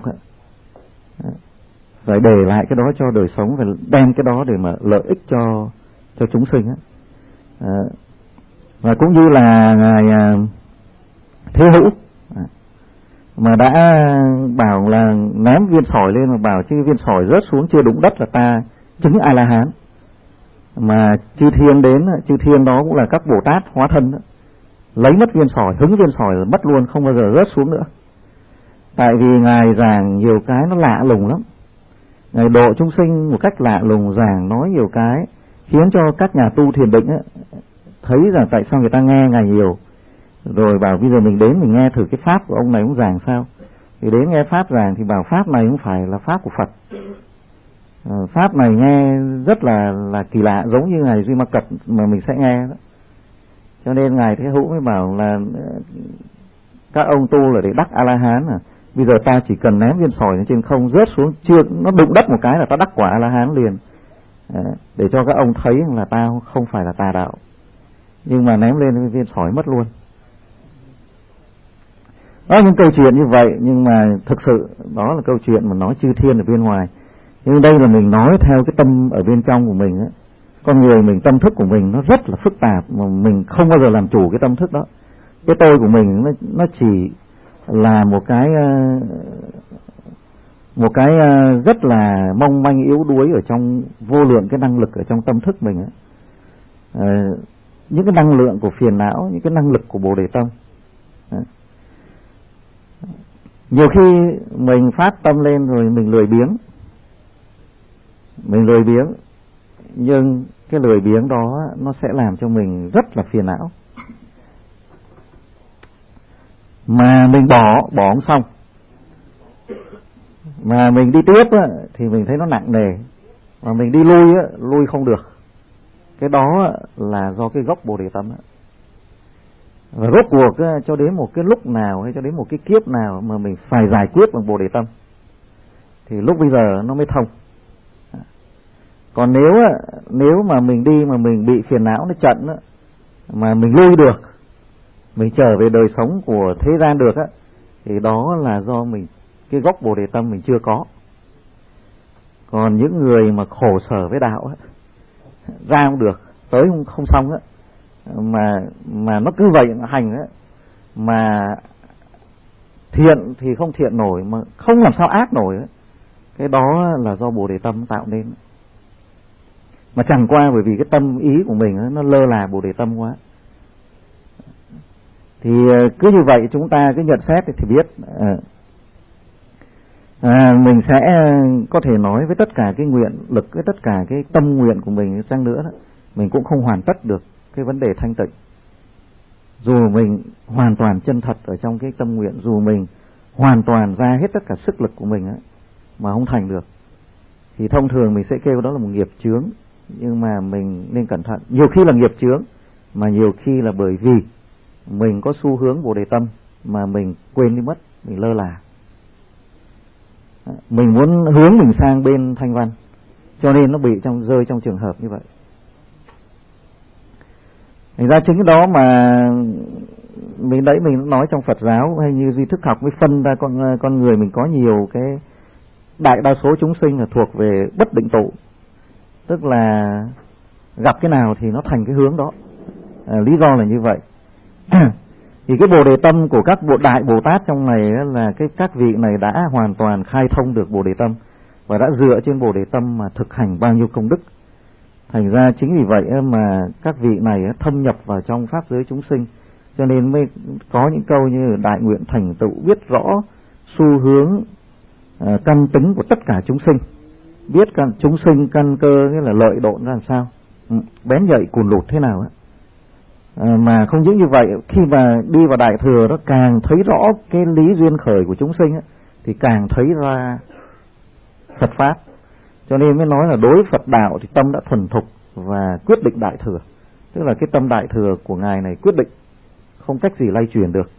phải để lại cái đó cho đời sống, và đem cái đó để mà lợi ích cho chúng sinh. Và cũng như là Ngài Thế Hữu mà đã bảo là ném viên sỏi lên, mà bảo chứ viên sỏi rớt xuống chưa đụng đất là ta chứng A-la-hán. Mà chư thiên đến, chư thiên đó cũng là các Bồ Tát hóa thân đó, lấy mất viên sỏi, hứng viên sỏi là mất luôn, không bao giờ rớt xuống nữa. Tại vì Ngài giảng nhiều cái nó lạ lùng lắm, Ngài độ chúng sinh một cách lạ lùng, giảng nói nhiều cái khiến cho các nhà tu thiền định thấy rằng tại sao người ta nghe Ngài nhiều, rồi bảo bây giờ mình đến mình nghe thử cái pháp của ông này cũng giảng sao. Thì đến nghe pháp giảng thì bảo pháp này không phải là pháp của Phật, pháp này nghe rất là kỳ lạ, giống như Ngài Duy Ma Cật mà mình sẽ nghe đó. Cho nên Ngài Thế Hữu mới bảo là các ông tu là để đắc A-la-hán bây giờ ta chỉ cần ném viên sỏi lên trên không, rớt xuống chưa nó đụng đất một cái là ta đắc quả A-la-hán liền. Để cho các ông thấy là ta không phải là tà đạo, nhưng mà ném lên viên sỏi mất luôn. Đó, những câu chuyện như vậy, nhưng mà thực sự đó là câu chuyện mà nói chư thiên ở bên ngoài. Nhưng đây là mình nói theo cái tâm ở bên trong của mình á. Con người mình, tâm thức của mình nó rất là phức tạp, mà mình không bao giờ làm chủ cái tâm thức đó. Cái tôi của mình nó chỉ là một cái rất là mong manh yếu đuối ở trong vô lượng cái năng lực ở trong tâm thức mình á. Những cái năng lượng của phiền não, những cái năng lực của Bồ Đề tâm. Nhiều khi mình phát tâm lên rồi mình lười biếng, nhưng cái lười biếng đó nó sẽ làm cho mình rất là phiền não. Mà mình bỏ không xong, mà mình đi tiếp thì mình thấy nó nặng nề, mà mình đi lui không được. Cái đó là do cái gốc Bồ Đề tâm. Và rốt cuộc cho đến một cái lúc nào hay cho đến một cái kiếp nào mà mình phải giải quyết bằng Bồ Đề tâm thì lúc bây giờ nó mới thông. Còn nếu mà mình đi mà mình bị phiền não nó trận mà mình lui được, mình trở về đời sống của thế gian được á, thì đó là do mình cái gốc Bồ Đề tâm mình chưa có. Còn những người mà khổ sở với đạo á, ra không được, tới không xong á, mà nó cứ vậy nó hành á, mà thiện thì không thiện nổi, mà không làm sao ác nổi á, cái đó là do Bồ Đề tâm tạo nên. Mà chẳng qua bởi vì cái tâm ý của mình á, nó lơ là Bồ Đề tâm quá. Thì cứ như vậy chúng ta cứ nhận xét thì biết mình sẽ có thể nói với tất cả cái nguyện lực, với tất cả cái tâm nguyện của mình chăng nữa đó, mình cũng không hoàn tất được cái vấn đề thanh tịnh. Dù mình hoàn toàn chân thật ở trong cái tâm nguyện, dù mình hoàn toàn ra hết tất cả sức lực của mình á, mà không thành được, thì thông thường mình sẽ kêu đó là một nghiệp chướng. Nhưng mà mình nên cẩn thận, nhiều khi là nghiệp chướng, mà nhiều khi là bởi vì mình có xu hướng Bồ Đề tâm mà mình quên đi mất, mình lơ là. Mình muốn hướng mình sang bên thanh văn, cho nên nó bị rơi trong trường hợp như vậy. Thành ra chính cái đó mà mình nói trong Phật giáo hay như duy thức học mới phân ra con người mình có nhiều cái, đại đa số chúng sinh là thuộc về bất định tụ, tức là gặp cái nào thì nó thành cái hướng đó. Lý do là như vậy. Thì cái Bồ Đề tâm của các đại Bồ Tát trong này là các vị này đã hoàn toàn khai thông được Bồ Đề tâm và đã dựa trên Bồ Đề tâm mà thực hành bao nhiêu công đức. Thành ra chính vì vậy mà các vị này thâm nhập vào trong pháp giới chúng sinh, cho nên mới có những câu như đại nguyện thành tựu biết rõ xu hướng căn tính của tất cả chúng sinh, biết chúng sinh căn cơ nghĩa là lợi độn ra làm sao, bén nhạy cùn lụt thế nào. Mà không những như vậy, khi mà đi vào Đại Thừa nó càng thấy rõ cái lý duyên khởi của chúng sinh thì càng thấy ra Phật Pháp. Cho nên mới nói là đối Phật đạo thì tâm đã thuần thục và quyết định Đại Thừa. Tức là cái tâm Đại Thừa của Ngài này quyết định, không cách gì lay chuyển được.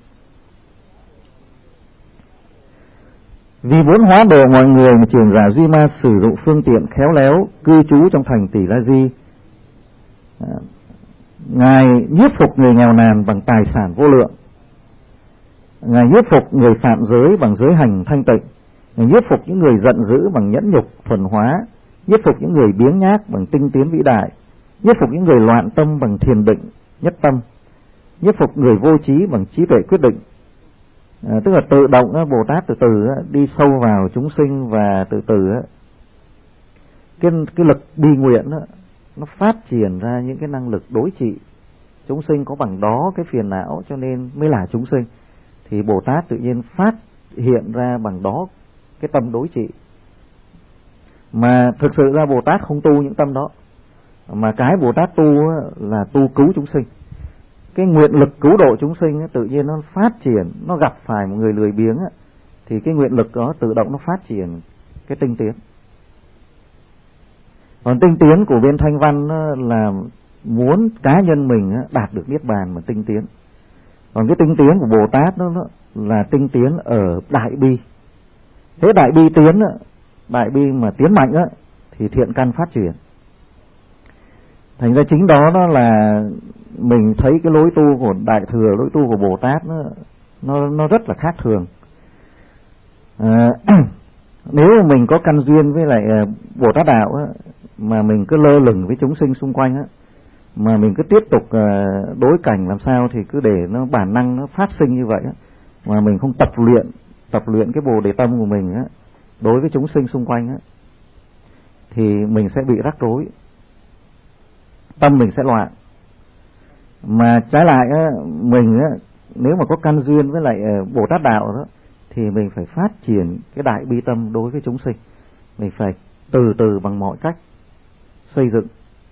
Vì muốn hóa độ mọi người mà trưởng giả Duy Ma sử dụng phương tiện khéo léo, cư trú trong thành Tỷ La Di. Ngài nhiếp phục người nghèo nàn bằng tài sản vô lượng. Ngài nhiếp phục người phạm giới bằng giới hành thanh tịnh. Ngài nhiếp phục những người giận dữ bằng nhẫn nhục thuần hóa. Nhiếp phục những người biếng nhác bằng tinh tiến vĩ đại. Nhiếp phục những người loạn tâm bằng thiền định nhất tâm. Nhiếp phục người vô trí bằng trí tuệ quyết định. Tức là tự động Bồ Tát từ từ đi sâu vào chúng sinh, và từ từ cái lực bi nguyện nó phát triển ra những cái năng lực đối trị. Chúng sinh có bằng đó cái phiền não cho nên mới là chúng sinh, thì Bồ Tát tự nhiên phát hiện ra bằng đó cái tâm đối trị. Mà thực sự ra Bồ Tát không tu những tâm đó, mà cái Bồ Tát tu là tu cứu chúng sinh. Cái nguyện lực cứu độ chúng sinh tự nhiên nó phát triển, nó gặp phải một người lười biếng thì cái nguyện lực đó tự động nó phát triển cái tinh tiến. Còn tinh tiến của bên thanh văn là muốn cá nhân mình đạt được niết bàn mà tinh tiến. Còn cái tinh tiến của Bồ Tát nó là tinh tiến ở đại bi. Thế đại bi tiến, đại bi mà tiến mạnh thì thiện căn phát triển. Thành ra chính đó nó là mình thấy cái lối tu của Đại Thừa, lối tu của Bồ Tát nó rất là khác thường. Nếu mà mình có căn duyên với lại Bồ Tát đạo mà mình cứ lơ lửng với chúng sinh xung quanh mà mình cứ tiếp tục đối cảnh làm sao thì cứ để nó bản năng nó phát sinh như vậy mà mình không tập luyện cái Bồ Đề tâm của mình đối với chúng sinh xung quanh thì mình sẽ bị rắc rối, tâm mình sẽ loạn. Mà trái lại mình nếu mà có căn duyên với lại Bồ Tát đạo đó thì mình phải phát triển cái đại bi tâm đối với chúng sinh. Mình phải từ từ bằng mọi cách xây dựng.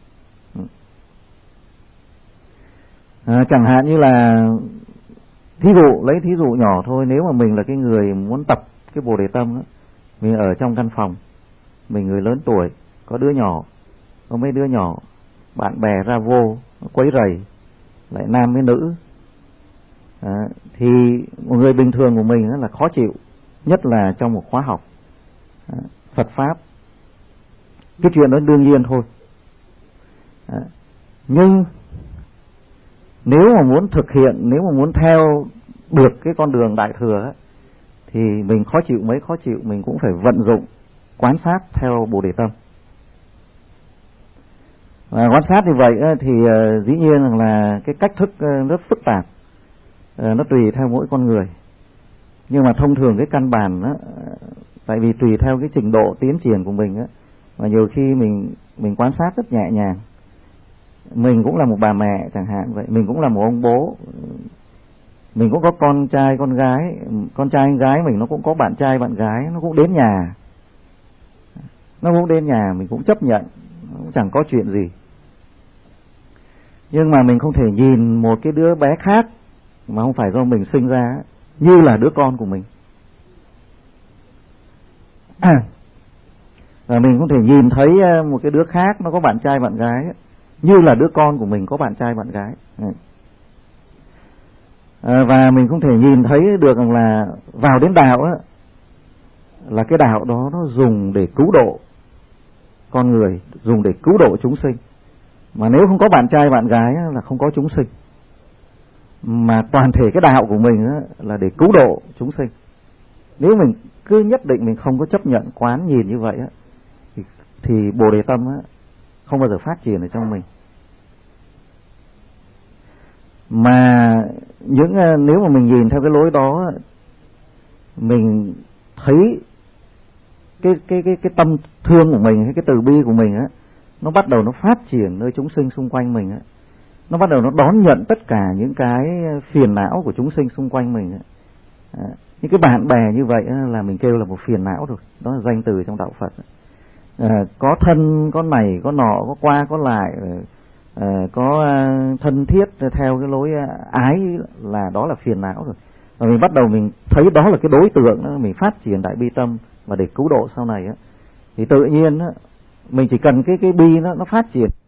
Chẳng hạn như là lấy thí dụ nhỏ thôi, nếu mà mình là cái người muốn tập cái Bồ Đề tâm mình ở trong căn phòng, mình người lớn tuổi, có đứa nhỏ, có mấy đứa nhỏ, bạn bè ra vô quấy rầy, lại nam với nữ, thì một người bình thường của mình là khó chịu, nhất là trong một khóa học Phật Pháp. Cái chuyện đó đương nhiên thôi. Nhưng nếu mà muốn thực hiện, nếu mà muốn theo được cái con đường đại thừa ấy, thì mình khó chịu mấy khó chịu, mình cũng phải vận dụng quan sát theo Bồ Đề Tâm. Và quan sát như vậy thì dĩ nhiên là cái cách thức rất phức tạp, nó tùy theo mỗi con người. Nhưng mà thông thường cái căn bản đó, tại vì tùy theo cái trình độ tiến triển của mình á, mà nhiều khi mình quan sát rất nhẹ nhàng. Mình cũng là một bà mẹ chẳng hạn vậy, mình cũng là một ông bố, mình cũng có con trai con gái, con trai con gái mình nó cũng có bạn trai bạn gái, nó cũng đến nhà, mình cũng chấp nhận, cũng chẳng có chuyện gì. Nhưng mà mình không thể nhìn một cái đứa bé khác mà không phải do mình sinh ra như là đứa con của mình. Và mình không thể nhìn thấy một cái đứa khác nó có bạn trai bạn gái như là đứa con của mình có bạn trai bạn gái. Và mình không thể nhìn thấy được rằng là vào đến đạo là cái đạo đó nó dùng để cứu độ con người, dùng để cứu độ chúng sinh. Mà nếu không có bạn trai bạn gái là không có chúng sinh. Mà toàn thể cái đạo của mình là để cứu độ chúng sinh. Nếu mình cứ nhất định mình không có chấp nhận quán nhìn như vậy thì Bồ Đề Tâm không bao giờ phát triển ở trong mình. Mà nếu mà mình nhìn theo cái lối đó, mình thấy cái tâm thương của mình, cái từ bi của mình nó bắt đầu nó phát triển nơi chúng sinh xung quanh mình nó bắt đầu nó đón nhận tất cả những cái phiền não của chúng sinh xung quanh mình những cái bạn bè như vậy là mình kêu là một phiền não rồi, đó là danh từ trong đạo Phật. Có thân có này có nọ, có qua có lại, có thân thiết theo cái lối ái là đó là phiền não rồi. Và mình bắt đầu mình thấy đó là cái đối tượng đó, mình phát triển đại bi tâm và để cứu độ sau này thì tự nhiên mình chỉ cần cái bi nó phát triển.